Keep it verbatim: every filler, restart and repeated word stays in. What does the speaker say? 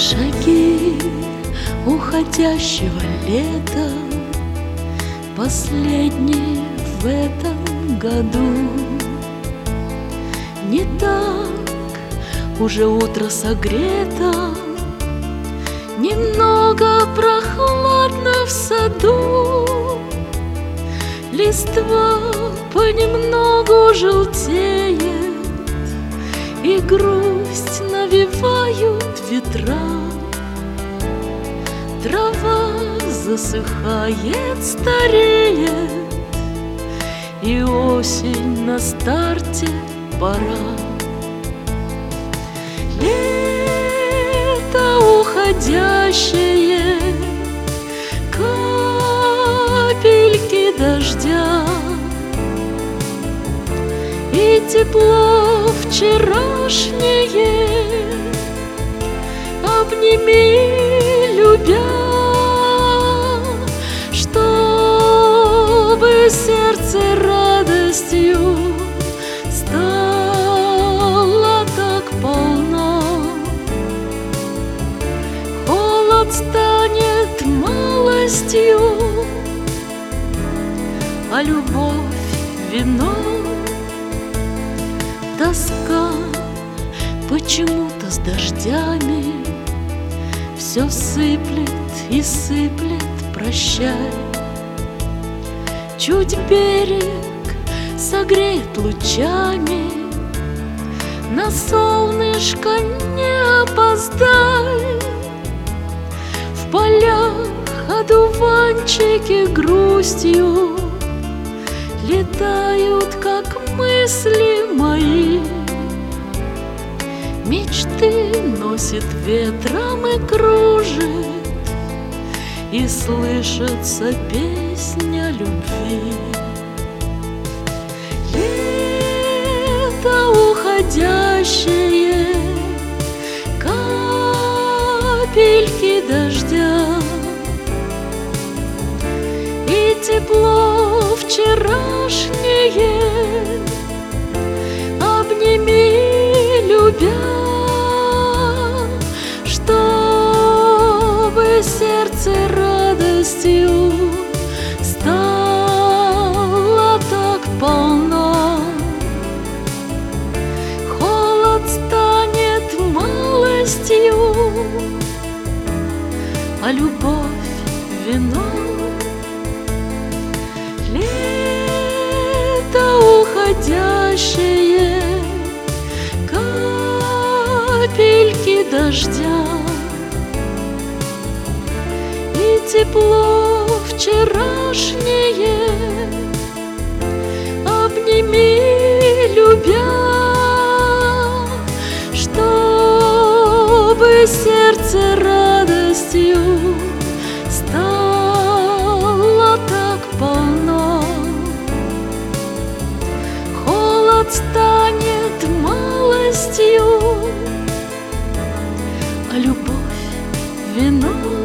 Шаги уходящего лета, последние в этом году. Не так уже утро согрето, немного прохладно в саду. Листва понемногу желтеет, и грусть навевают ветра. Трава засыхает, стареет, и осень на старте пора. Лето уходящее, капельки дождя, и тепло вчерашнее обними, любя, чтобы сердце радостью стало так полно. Холод станет малостью, а любовь вино. Тоска почему-то с дождями все сыплет и сыплет, прощай. Чуть берег согреет лучами, на солнышко не опоздай. В полях одуванчики грустью летают, как мысли мои. Мечты носит ветром и кружит, и слышится песня любви. Лето уходящее, капельки дождя, и тепло вчерашнее обними, любя, чтобы сердце радостью стало так полно. Холод станет малостью, а любовь вино. Лето уходящее, капельки дождя, и тепло вчерашнее обними, любя, чтобы сердце радостью стало так полно. Холод станет малостью, а любовь вино.